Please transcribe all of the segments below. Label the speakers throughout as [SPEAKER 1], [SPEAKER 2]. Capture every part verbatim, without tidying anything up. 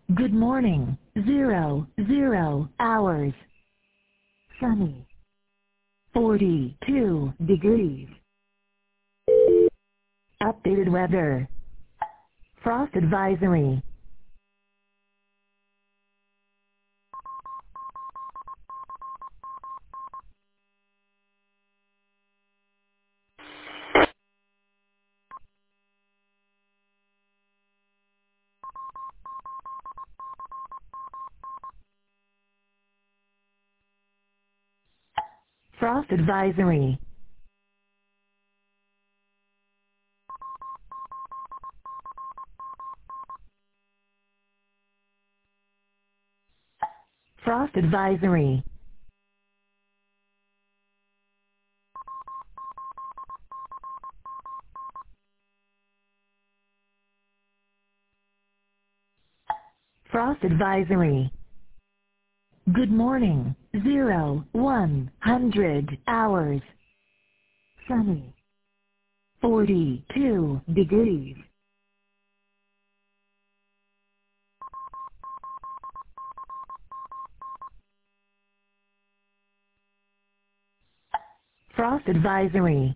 [SPEAKER 1] Good morning. Zero, zero hours. Sunny. forty-two degrees. Updated weather. Frost advisory. Frost advisory. Frost advisory. Frost advisory. Good morning. Zero, one hundred hours. Sunny. forty-two degrees. Frost advisory.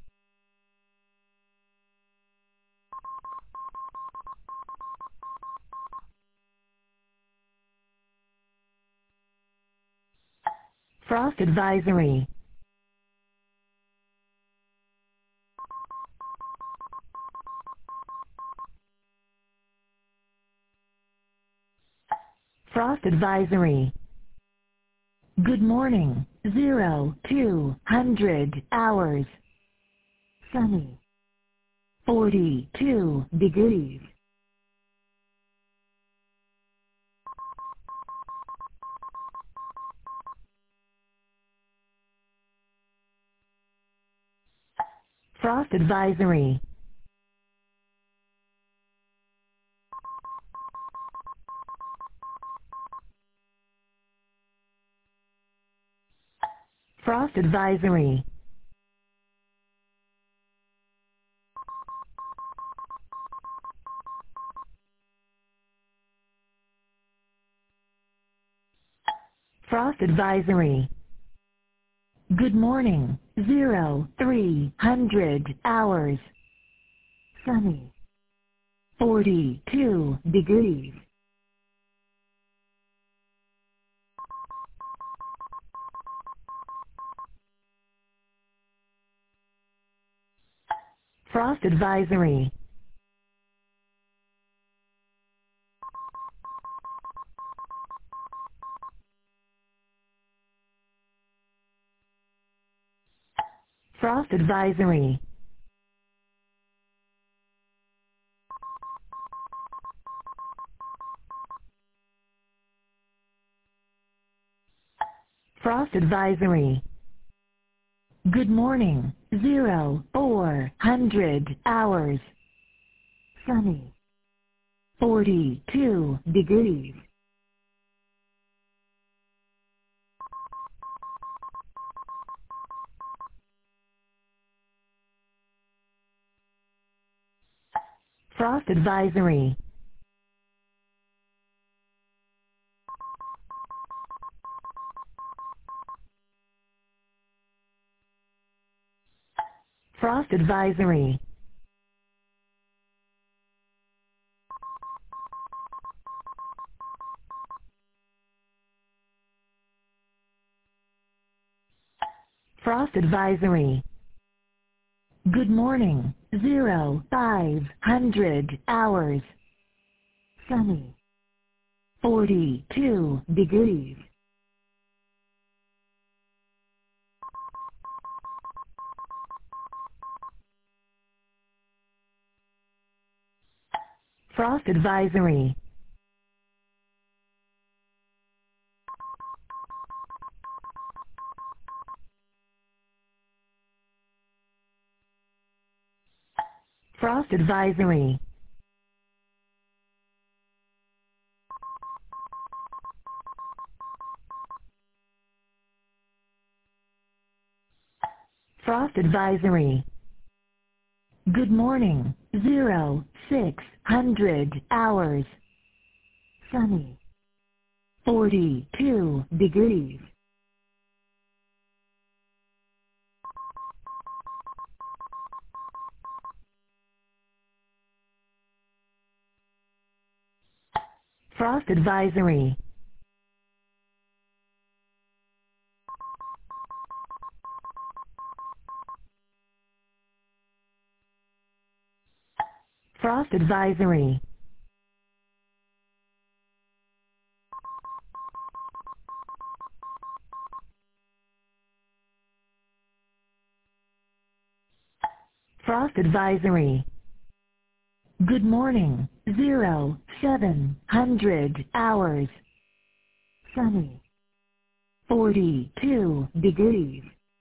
[SPEAKER 1] Frost advisory. Frost advisory. Good morning. Zero, two hundred hours. Sunny. forty-two degrees. Frost advisory. Frost advisory. Frost advisory. Good morning. Zero, three hundred hours. Sunny. forty-two degrees. Frost advisory. Frost advisory. Frost advisory. Good morning. Zero, four hundred hours. Sunny. forty-two degrees. Frost advisory. Frost advisory. Frost advisory. Good morning. Zero, five hundred hours. Sunny. forty-two degrees. Frost advisory. Frost advisory. Frost advisory. Good morning. Zero, six hundred hours. sunny, forty-two degrees. Frost advisory. Frost advisory. Frost advisory. Good morning, zero, seven hundred hours. Sunny, forty-two degrees.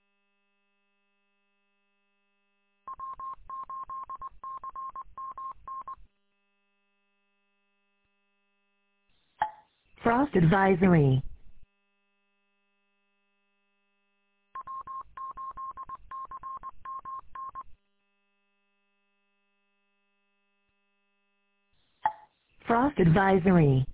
[SPEAKER 1] Frost advisory. Frost advisory.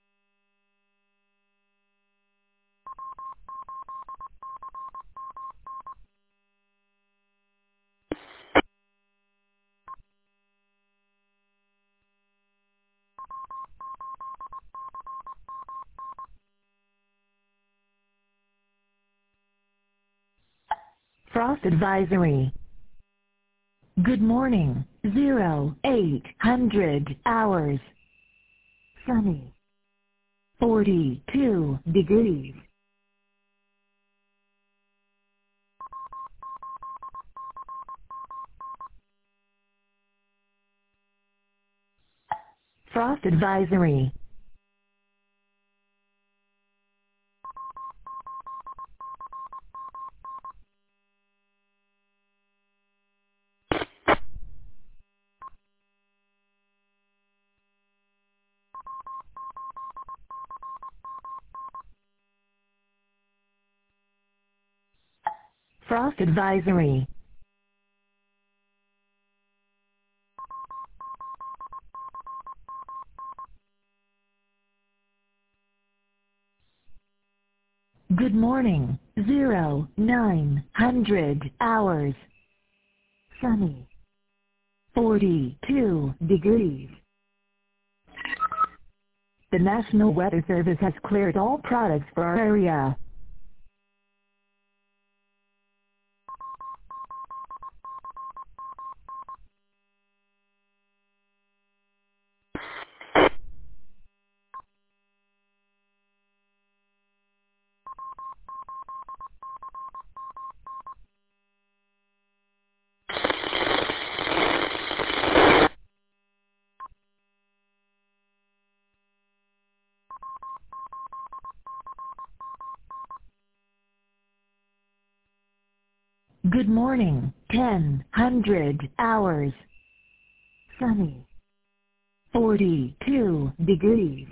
[SPEAKER 1] Frost advisory. Good morning, zero, eight hundred hours. Sunny, forty-two degrees. Frost advisory. Frost advisory. Good morning, zero, nine hundred hours. Sunny, forty-two degrees. The National Weather Service has cleared all products for our area. Good morning, ten hundred hours. Sunny, forty-two degrees.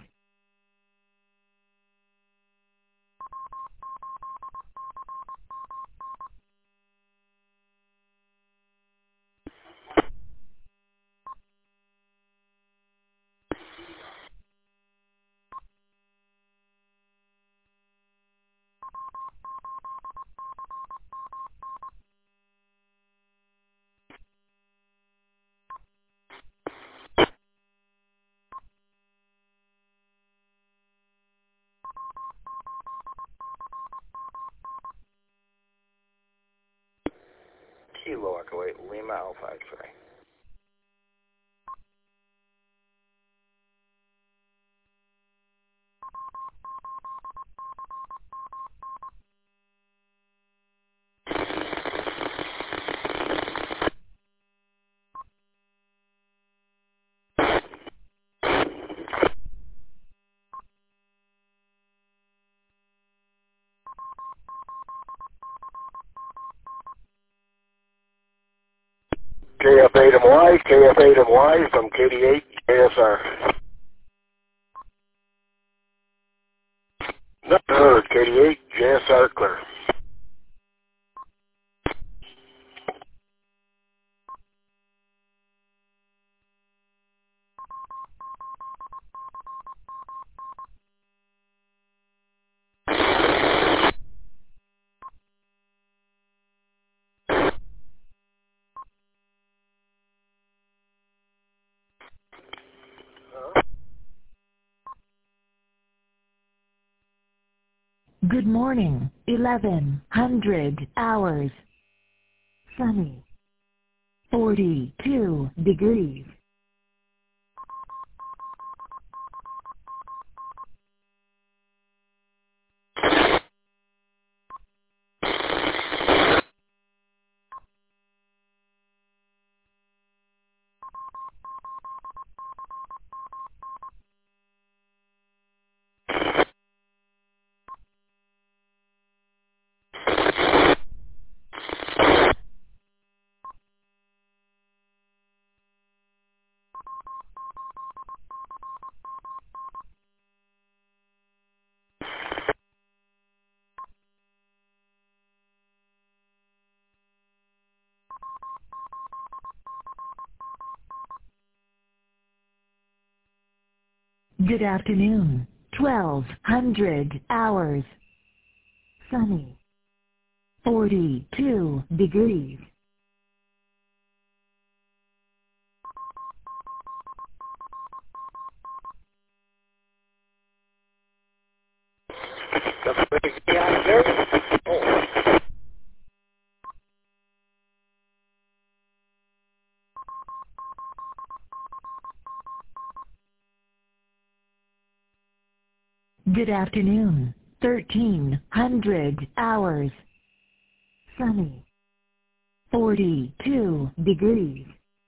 [SPEAKER 2] Kilo Echo eight, Lima Alpha X-Ray. K F eight M Y, K F eight M Y from K D eight J S R. Not heard, K D eight J S R clear.
[SPEAKER 1] Good morning, eleven hundred hours. Sunny. forty-two degrees. Good afternoon, twelve hundred hours. Sunny. forty-two degrees.
[SPEAKER 2] Somebody be out there? Oh.
[SPEAKER 1] Good afternoon, thirteen hundred hours. Sunny. forty-two degrees.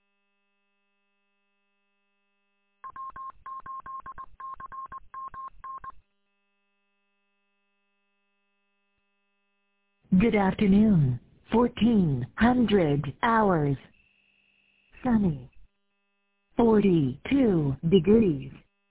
[SPEAKER 1] Good afternoon, fourteen hundred hours. Sunny. forty-two degrees.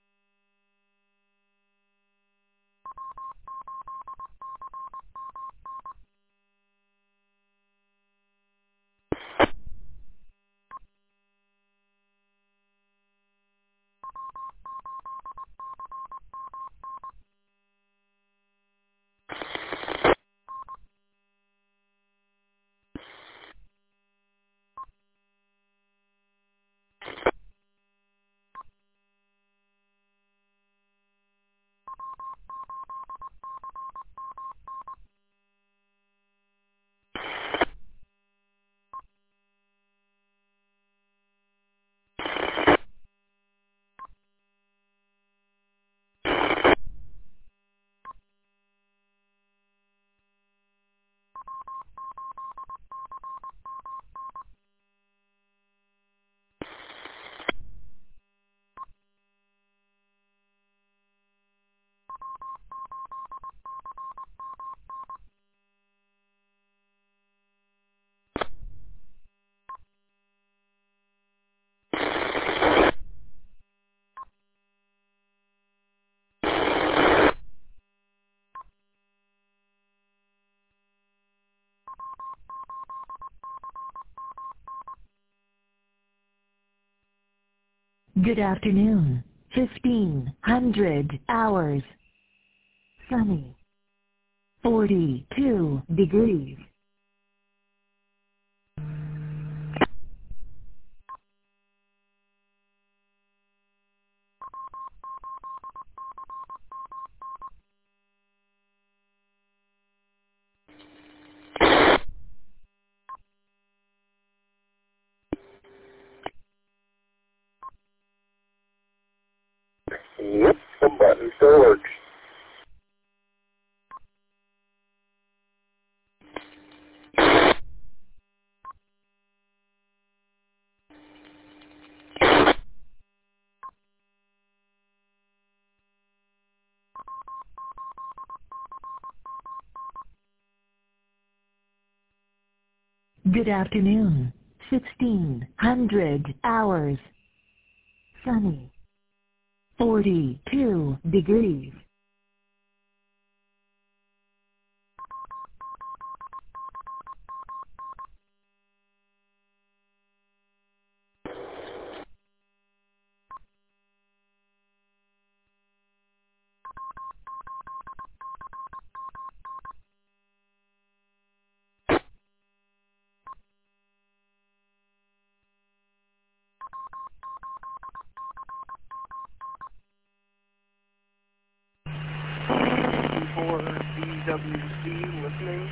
[SPEAKER 1] Good afternoon, fifteen hundred hours. Sunny. forty-two degrees.
[SPEAKER 2] Yep, the button still works.
[SPEAKER 1] Good afternoon, sixteen hundred hours. Sunny. forty-two degrees.
[SPEAKER 3] W C listening.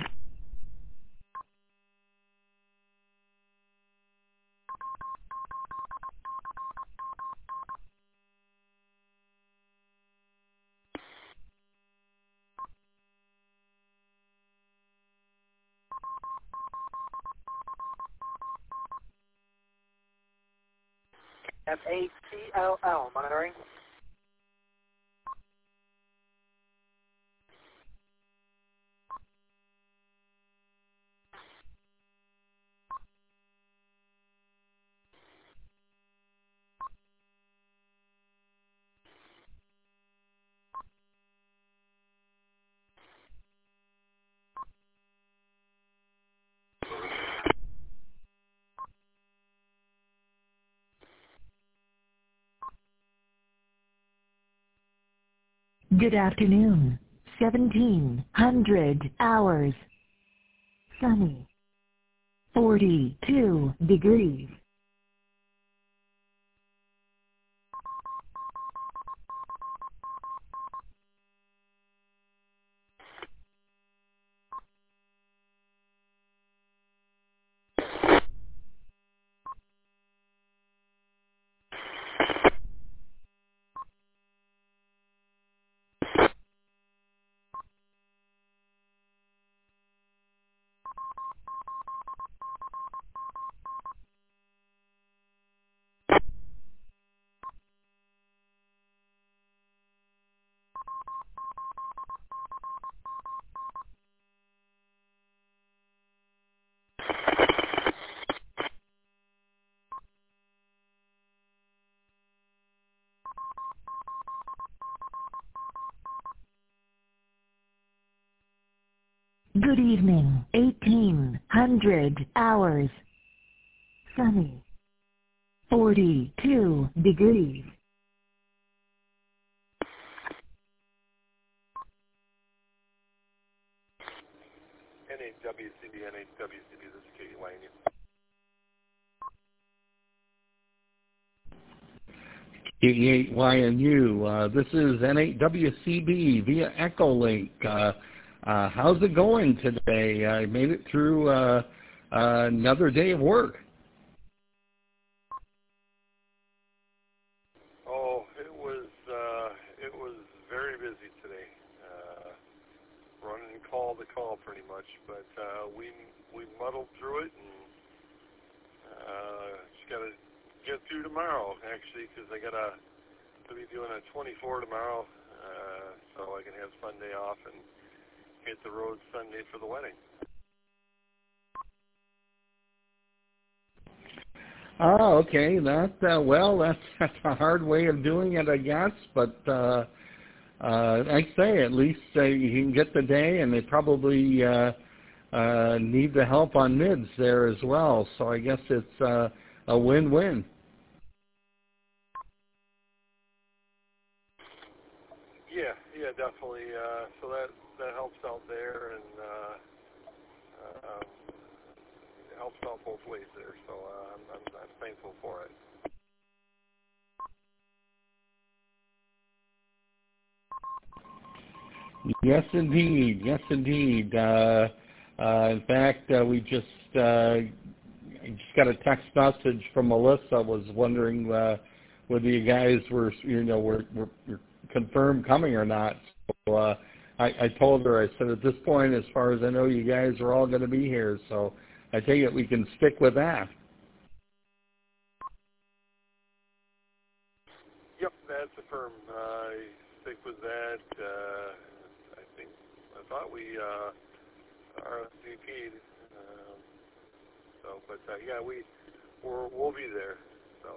[SPEAKER 3] F A C L L, monitoring.
[SPEAKER 1] Good afternoon. seventeen hundred hours. Sunny. forty-two degrees. Good evening. eighteen hundred hours. Sunny. forty-two degrees.
[SPEAKER 2] N H W C B, N H W C B, this is Katie Lane.
[SPEAKER 4] eighty-eight Y N U. Uh, this is N eight W C B via Echolink. Uh, uh, how's it going today? I made it through uh, uh, another day of work.
[SPEAKER 2] Oh, it was uh, it was very busy today, uh, running call to call pretty much. But uh, we we muddled through it, and uh, just got to get through tomorrow actually, because I gotta to be doing a twenty-four tomorrow, uh, so I can have Sunday off and hit the road Sunday for the wedding.
[SPEAKER 4] Oh, okay. That uh, well, that's, that's a hard way of doing it, I guess. But uh, uh, like I say, at least uh, you can get the day, and they probably uh, uh, need the help on mids there as well. So I guess it's uh, a win-win.
[SPEAKER 2] Yeah, yeah, definitely. Uh, so that that helps out there, and uh, uh, it helps out both ways there. So uh, I'm, I'm I'm thankful for it.
[SPEAKER 4] Yes, indeed. Yes, indeed. Uh, uh, in fact, uh, we just uh, just got a text message from Melissa. Was wondering uh, whether you guys were, you know, were, were, were confirmed coming or not. So uh, I, I told her, I said, at this point, as far as I know, you guys are all going to be here. So I take it we can stick with that.
[SPEAKER 2] Yep, that's affirmed. Uh, I stick with that. Uh, I think I thought we uh, R S V P'd. Um, so, but uh, yeah, we we're, we'll be there. So.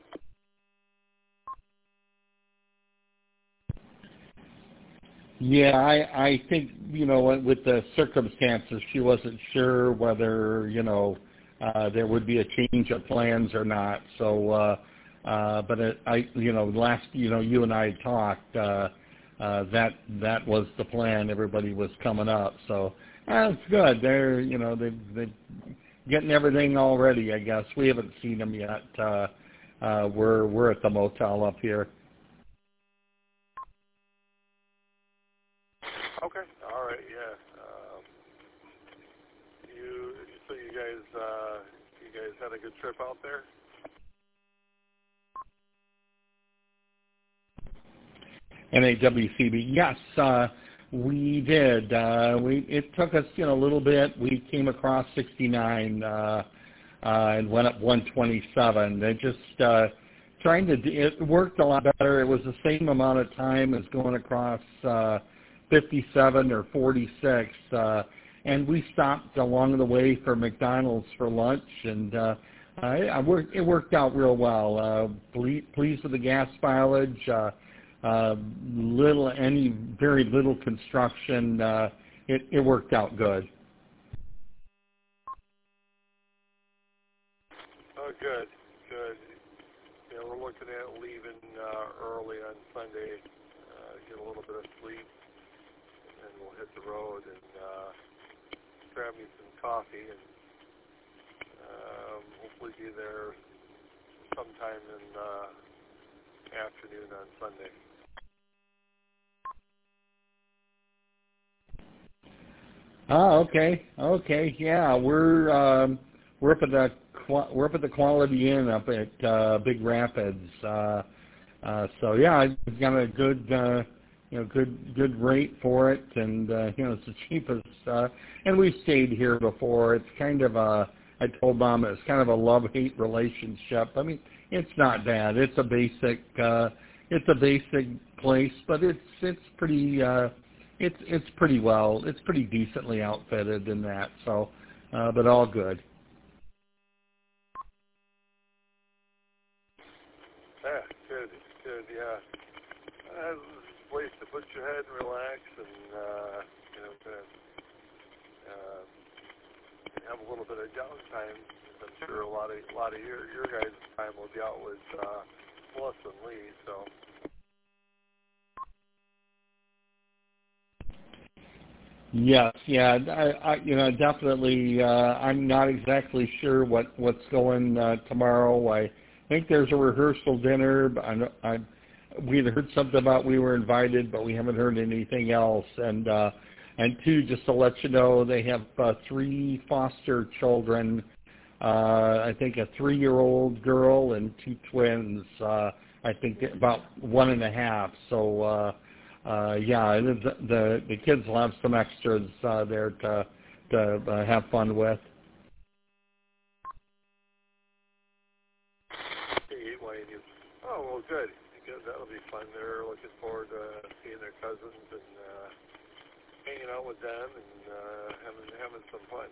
[SPEAKER 4] Yeah, I, I think, you know, with the circumstances, she wasn't sure whether, you know, uh, there would be a change of plans or not. So, uh, uh, but it, I, you know, last, you know, you and I talked, uh, uh, that, that was the plan. Everybody was coming up. So that's good. They're, you know, they, they're getting everything all ready, I guess. We haven't seen them yet. Uh, uh, we're, we're at the motel up here.
[SPEAKER 2] Okay. All right. Yeah. Um, you. So you guys. Uh, you guys had a good trip out there.
[SPEAKER 4] N A W C B. Yes, uh, we did. Uh, we it took us, you know, a little bit. We came across sixty-nine uh, uh, and went up one twenty-seven. It just uh, trying to. It worked a lot better. It was the same amount of time as going across uh, fifty-seven or forty-six. Uh, and we stopped along the way for McDonald's for lunch, and uh, I, I worked, it worked out real well. Uh, ple- pleased with the gas mileage. Uh, Uh, little, any, very little construction. Uh, it, it worked out good.
[SPEAKER 2] Oh, good, good. You know, we're looking at leaving uh, early on Sunday, uh, get a little bit of sleep, and then we'll hit the road and uh, grab me some coffee, and um, hopefully be there sometime in uh, afternoon on Sunday.
[SPEAKER 4] Oh, okay, okay, yeah, we're um, we're up at the we're up at the Quality Inn up at uh, Big Rapids. Uh, uh, so yeah, we've got a good uh, you know good good rate for it, and uh, you know it's the cheapest. Uh, and we've stayed here before. It's kind of a I told Mom it's kind of a love-hate relationship. I mean, it's not bad. It's a basic uh, it's a basic place, but it's it's pretty. Uh, It's it's pretty well. It's pretty decently outfitted in that. So, uh, but all good.
[SPEAKER 2] Yeah, good, good. Yeah, uh, it's a place to put your head and relax, and uh, you know, kind of, uh, have a little bit of downtime. I'm sure a lot of a lot of your your guys' time will be out with uh, Melissa and Lee. So.
[SPEAKER 4] Yes, yeah, I, I, you know, definitely. Uh, I'm not exactly sure what what's going uh, tomorrow. I think there's a rehearsal dinner. But I, I, we had heard something about we were invited, but we haven't heard anything else. And uh, and two, just to let you know, they have uh, three foster children. Uh, I think a three-year-old girl and two twins. Uh, I think about one and a half. So. Uh, Uh, yeah, the, the the kids will have some extras uh, there to to uh, have fun with.
[SPEAKER 2] Hey, Wayne, you, oh well, good. Good. That'll be fun. They're looking forward to seeing their cousins and uh, hanging out with them and uh, having having some fun.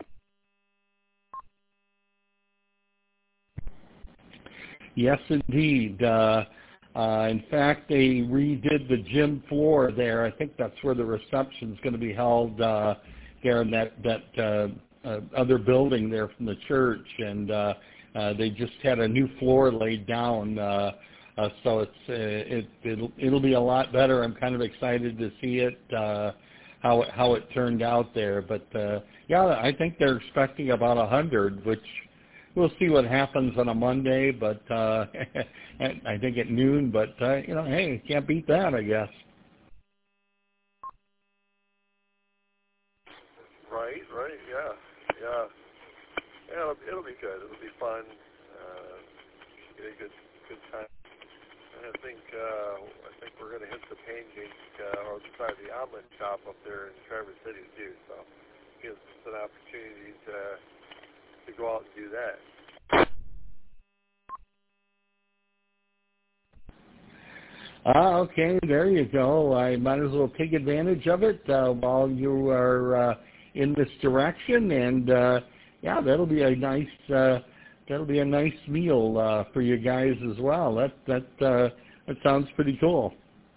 [SPEAKER 4] Yes, indeed. Uh, Uh, in fact, they redid the gym floor there. I think that's where the reception is going to be held uh, there in that that uh, uh, other building there from the church, and uh, uh, they just had a new floor laid down. Uh, uh, so it's uh, it it'll, it'll be a lot better. I'm kind of excited to see it uh, how it, how it turned out there. But uh, yeah, I think they're expecting about a hundred, which. We'll see what happens on a Monday, but uh, I think at noon. But uh, you know, hey, can't beat that, I guess.
[SPEAKER 2] Right, right, yeah, yeah, yeah. It'll, it'll be good. It'll be fun. Uh, get a good, good time. And I think, uh, I think we're gonna hit the pancake, uh, or sorry, the omelet shop up there in Traverse City too. So, it gives us an opportunity to. to go out and do that.
[SPEAKER 4] Ah, okay, there you go. I might as well take advantage of it uh, while you are uh, in this direction, and uh, yeah, that'll be a nice uh, that'll be a nice meal uh, for you guys as well. That that uh, that sounds pretty cool.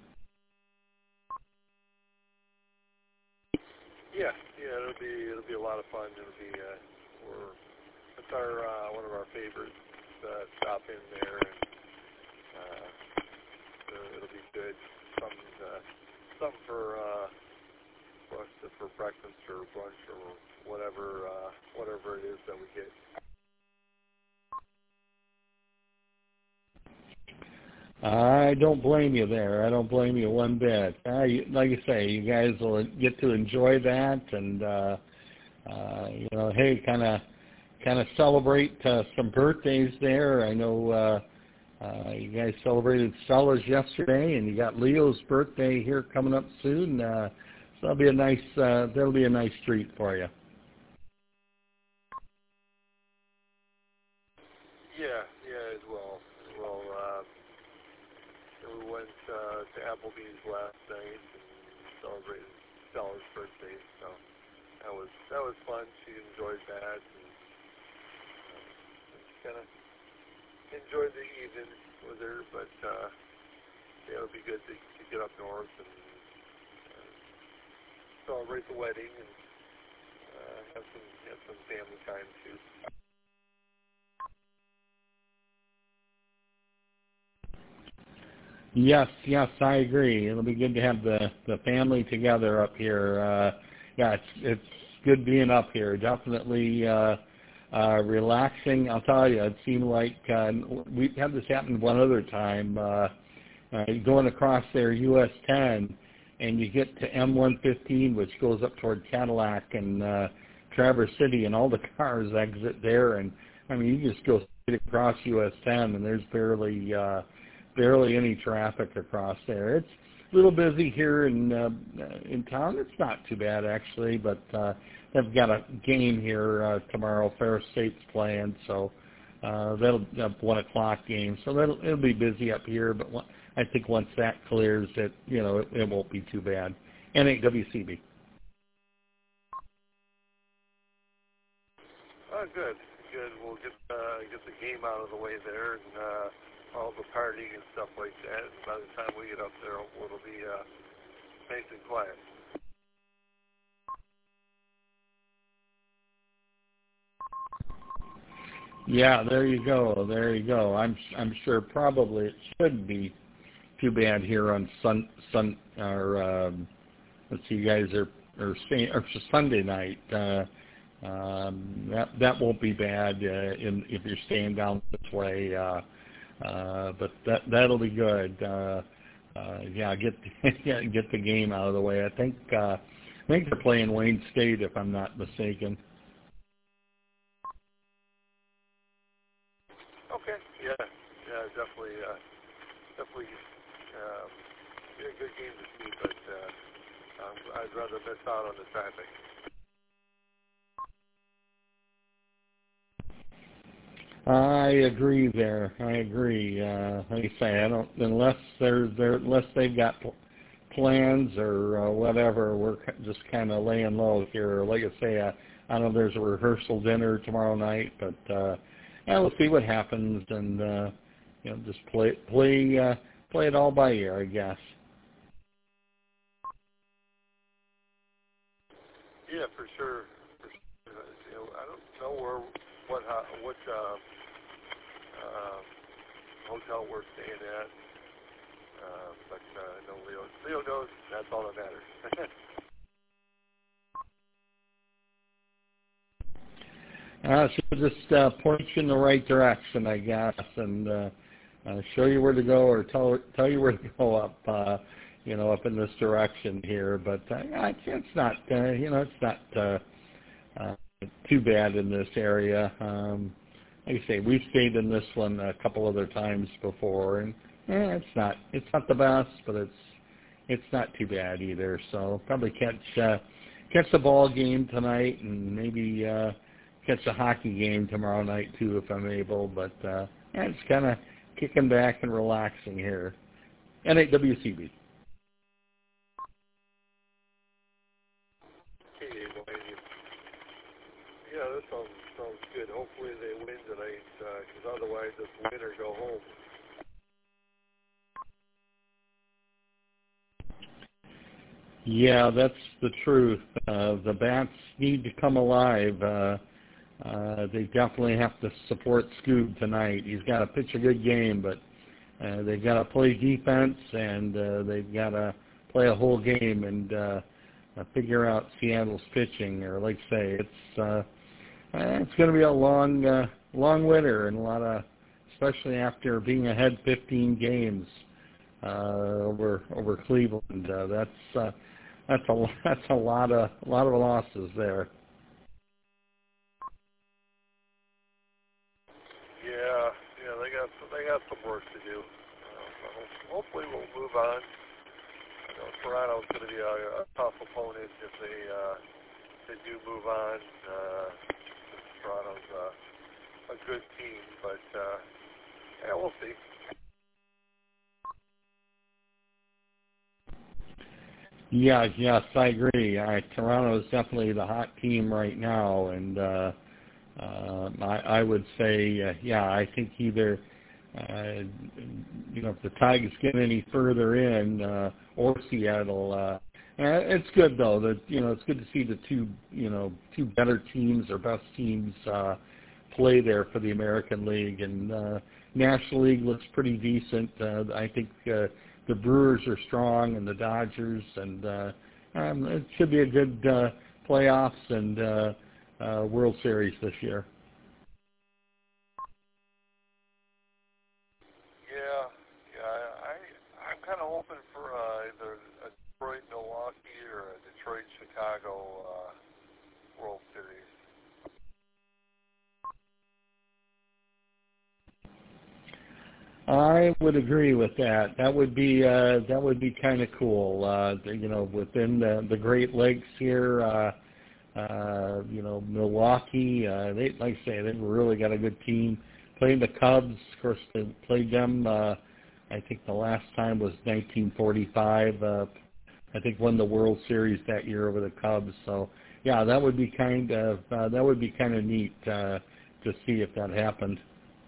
[SPEAKER 2] Yeah, yeah, it'll be it'll be a lot of fun. It'll be uh, we're it's our uh, one of our favorites. Uh, stop in there, and uh, uh, it'll be good. Some uh, some for uh, for, us to, for breakfast or brunch or whatever uh, whatever it is that we get.
[SPEAKER 4] I don't blame you there. I don't blame you one bit. Uh, you, like you say, you guys will get to enjoy that, and uh, uh, you know, hey, kind of, kind of celebrate uh, some birthdays there. I know uh, uh, you guys celebrated Stella's yesterday, and you got Leo's birthday here coming up soon. Uh, so that'll be a nice, uh, that'll be a nice treat for you.
[SPEAKER 2] Yeah, yeah, as well. As well. Um, we went uh, to Applebee's last night and celebrated Stella's birthday, so that was that was fun. She enjoyed that, and uh, kind of enjoyed the evening with her. But uh, yeah, it would be good to, to get up north and uh, celebrate the wedding and uh, have some have some family time too.
[SPEAKER 4] Yes, yes, I agree. It'll be good to have the, the family together up here. Uh, yeah, it's, it's good being up here. Definitely uh, uh, relaxing. I'll tell you, it seemed like uh, we've had this happen one other time. Uh, uh, going across there, U S ten, and you get to M one fifteen, which goes up toward Cadillac and uh, Traverse City, and all the cars exit there. And, I mean, you just go straight across U S ten, and there's barely... Uh, barely any traffic across there. It's a little busy here in uh, in town. It's not too bad actually, but uh, they've got a game here uh, tomorrow. Ferris State's playing, so uh, that'll a one o'clock game. So that'll it'll be busy up here. But one, I think once that clears, it you know it, it won't be too bad. N A W C B.
[SPEAKER 2] Oh, good, good. We'll get uh, get the game out of the way there, and uh, all the partying and stuff like that. And by the time we get up there, it'll be uh, nice and quiet.
[SPEAKER 4] Yeah, there you go. There you go. I'm I'm sure probably it shouldn't be too bad here on sun sun or um, let's see, you guys are are staying or Sunday night. Uh, um, that that won't be bad uh, in, if you're staying down this way. Uh, Uh, but that that'll be good. Uh, uh, yeah, get yeah, get the game out of the way. I think uh, I think they're playing Wayne State, if I'm not mistaken.
[SPEAKER 2] Okay. Yeah. Yeah. Definitely. Uh, definitely. Um, be a good game to see, but uh, um, I'd rather miss out on the traffic.
[SPEAKER 4] I agree there. I agree. Uh, like I say, I don't unless there's there unless they've got pl- plans or uh, whatever. We're just kind of laying low here. Like I say, I, I know there's a rehearsal dinner tomorrow night, but uh, yeah, we'll see what happens and uh, you know just play play uh, play it all by ear, I guess.
[SPEAKER 2] Yeah, for sure. For sure. You know, I don't know where what how, what. Uh, Uh, hotel we're staying at, uh, but uh, I know Leo. Leo knows. That's all that matters.
[SPEAKER 4] uh, she'll just uh, point you in the right direction, I guess, and uh, uh, show you where to go, or tell tell you where to go up, uh, you know, up in this direction here. But uh, it's not, uh, you know, it's not uh, uh, too bad in this area. Um, Like I say, we've stayed in this one a couple other times before, and eh, it's not it's not the best, but it's it's not too bad either. So probably catch uh, catch the ball game tonight, and maybe uh, catch a hockey game tomorrow night too if I'm able. But uh, yeah, it's kind of kicking back and relaxing here. N A W C B.
[SPEAKER 2] Okay, well, yeah, that sounds sounds good. Hopefully they win tonight, because uh, otherwise it's win or go home.
[SPEAKER 4] Yeah, that's the truth. Uh, the Bats need to come alive. Uh, uh, they definitely have to support Scoob tonight. He's got to pitch a good game, but uh, they've got to play defense, and uh, they've got to play a whole game and uh, uh, figure out Seattle's pitching. Or, like I say, it's uh, it's going to be a long, uh, long winter and a lot of especially after being ahead fifteen games uh, over over Cleveland. Uh, that's uh, that's a that's a lot of a lot of losses there.
[SPEAKER 2] Yeah, yeah, they got they got some work to do. Uh, hopefully, we'll move on. You know, Toronto's going to be a, a tough opponent if they uh, they do move on. Uh, Toronto's uh, a good team, but uh, yeah, we'll see.
[SPEAKER 4] Yeah, yes, I agree. Uh, Toronto is definitely the hot team right now, and uh, uh, I, I would say, uh, yeah, I think either, uh, you know, if the Tigers get any further in, uh, or Seattle, uh, uh, it's good though that you know it's good to see the two, you know, two better teams or best teams uh, play there for the American League, and uh, National League looks pretty decent. Uh, I think. Uh, The Brewers are strong, and the Dodgers, and uh, um, it should be a good uh, playoffs and uh, uh, World Series this year.
[SPEAKER 2] Yeah, yeah, I, I'm kind of hoping for uh, either a Detroit, Milwaukee, or a Detroit, Chicago uh, World Series.
[SPEAKER 4] I would agree with that. That would be uh, that would be kind of cool. Uh, you know, within the, the Great Lakes here, uh, uh, you know, Milwaukee. Uh, they, like I say, they've really got a good team. Playing the Cubs, of course, they played them. Uh, I think the last time was nineteen forty-five. Uh, I think won the World Series that year over the Cubs. So, yeah, that would be kind of uh, that would be kind of neat uh, to see if that happened.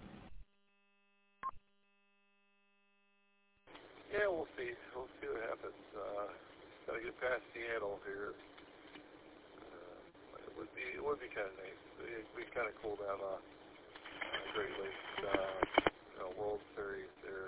[SPEAKER 2] Yeah, we'll see. We'll see what happens. Uh, just gotta get past Seattle here. Uh, it would be it would be kind of nice. It would be kind of cool to have a, a Great Lakes uh, you know, World Series there.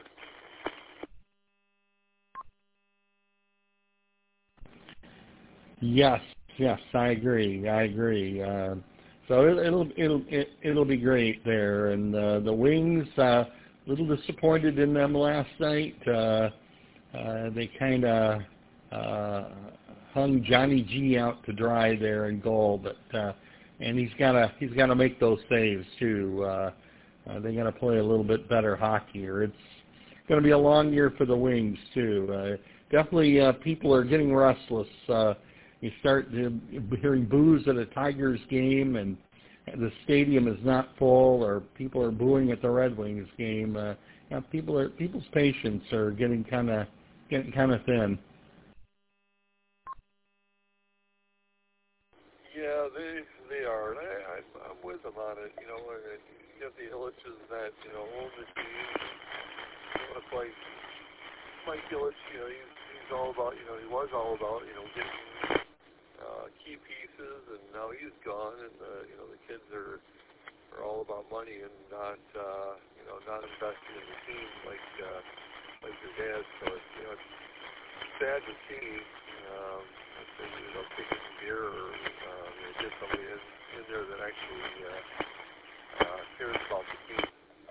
[SPEAKER 4] Yes, yes, I agree. I agree. Uh, so it, it'll it'll it, it'll be great there. And uh, the Wings, uh, a little disappointed in them last night. Uh, uh, they kind of uh, hung Johnny G out to dry there in goal, but uh, and he's gotta he's gotta make those saves too. Uh, uh, they gotta play a little bit better hockey, or it's going to be a long year for the Wings too. Uh, definitely, uh, people are getting restless. Uh, you start uh, hearing boos at a Tigers game, and the stadium is not full, or people are booing at the Red Wings game. Uh, you know, people are people's patience are getting kind of getting kind of thin.
[SPEAKER 2] Yeah, they they are. And I, I'm, I'm with them on it. You know, and you got the Illiches that you know own the team. You know, it's like Mike Illich. You know, he's he's all about. You know, he was all about. You know, getting uh, key pieces, and now he's gone, and uh, you know the kids are are all about money and not uh, you know not investing in the team like uh, like your dad. So it's you know it's sad to see. Um, you know, taking some beer or uh, you know, get somebody in, in there that actually uh, uh, cares about the team.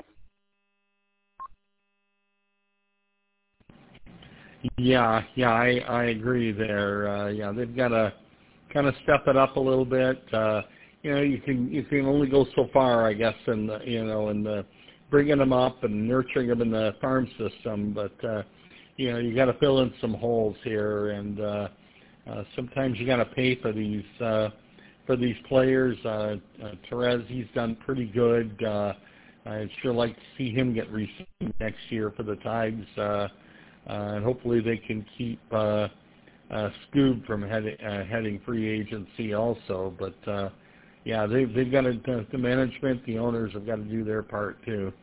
[SPEAKER 4] Yeah, yeah, I I agree there. Uh, yeah, they've got to kind of step it up a little bit. Uh, you know, you can you can only go so far, I guess, in the, you know, in the bringing them up and nurturing them in the farm system. But uh, you know, you got to fill in some holes here, and uh, uh, sometimes you got to pay for these uh, for these players. Uh, uh, Therese, he's done pretty good. Uh, I'd sure like to see him get re-signed next year for the Tigers. Uh, Uh, and hopefully they can keep uh, uh, Scoob from head, uh, heading free agency also. But uh, yeah, they've they've got to, uh, the management, the owners have got to do their part too.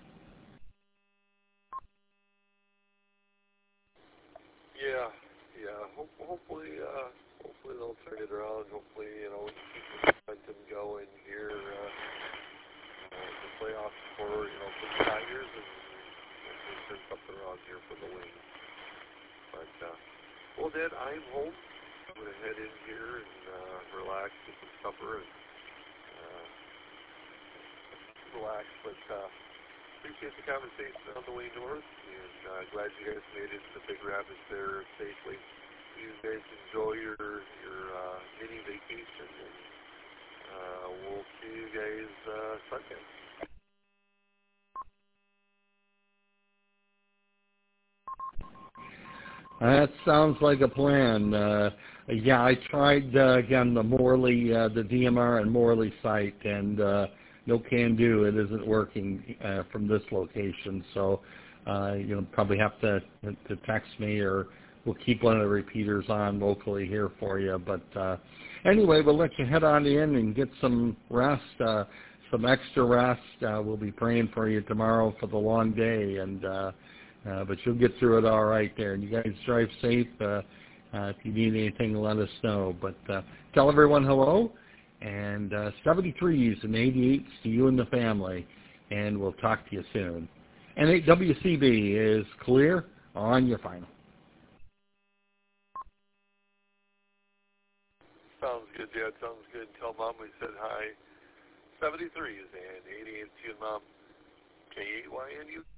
[SPEAKER 2] Yeah, yeah. Ho- hopefully, uh, hopefully they'll turn it around. Hopefully, you know, keep the momentum going here. Uh, uh, the playoffs for you know for the Tigers, and hopefully turn something around here for the Wings. But, uh, well, Dad, I'm home. I'm going to head in here and uh, relax, get some supper, and uh, relax. But uh, appreciate the conversation on the way north, and uh, glad you guys made it to the Big Rapids there safely. You guys enjoy your your uh, mini vacation, and uh, we'll see you guys uh, Sunday.
[SPEAKER 4] That sounds like a plan. Uh, yeah, I tried, uh, again, the Morley, uh, the D M R and Morley site, and uh, no can do. It isn't working uh, from this location. So uh, you'll probably have to, to text me, or we'll keep one of the repeaters on locally here for you. But uh, anyway, we'll let you head on in and get some rest, uh, some extra rest. Uh, we'll be praying for you tomorrow for the long day, and uh, Uh, but you'll get through it all right there. And you guys drive safe. Uh, uh, if you need anything, let us know. But uh, tell everyone hello. And uh, seventy-threes and eighty-eights to you and the family. And we'll talk to you soon. And W C B is clear on your final.
[SPEAKER 2] Sounds good, Dad. Sounds good. Tell Mom we said hi. seventy-threes and eighty-eights to you and Mom. K eight Y N U.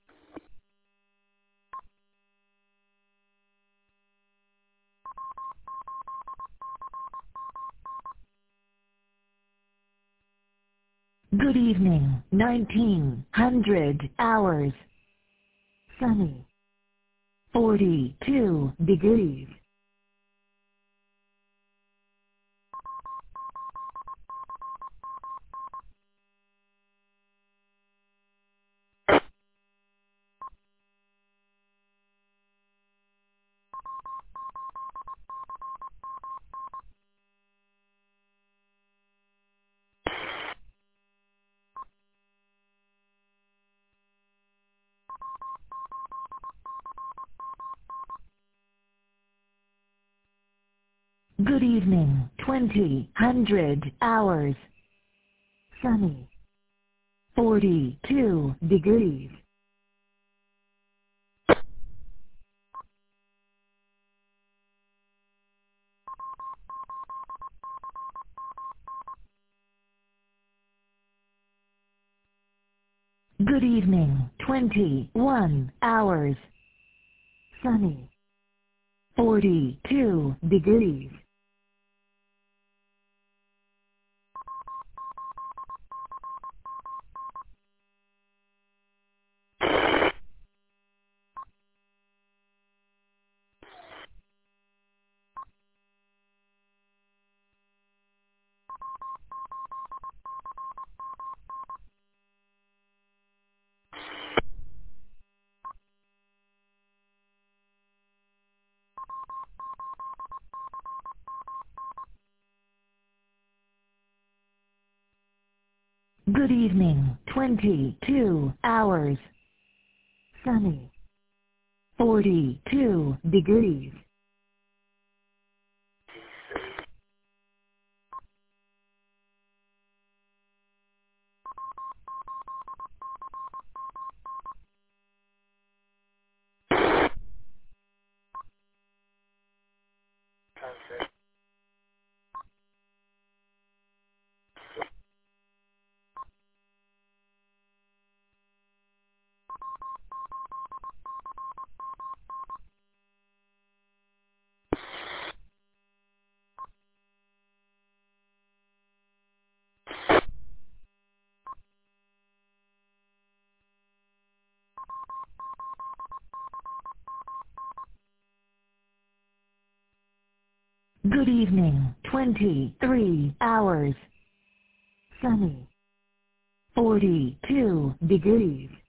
[SPEAKER 1] Good evening, nineteen hundred hours. Sunny. forty-two degrees. Good evening, twenty hundred hours. Sunny. forty-two degrees. Good evening, twenty-one hours. Sunny. forty-two degrees. Good evening, twenty-two hours. Sunny. forty-two degrees. Good evening, twenty-three hours. Sunny. forty-two degrees.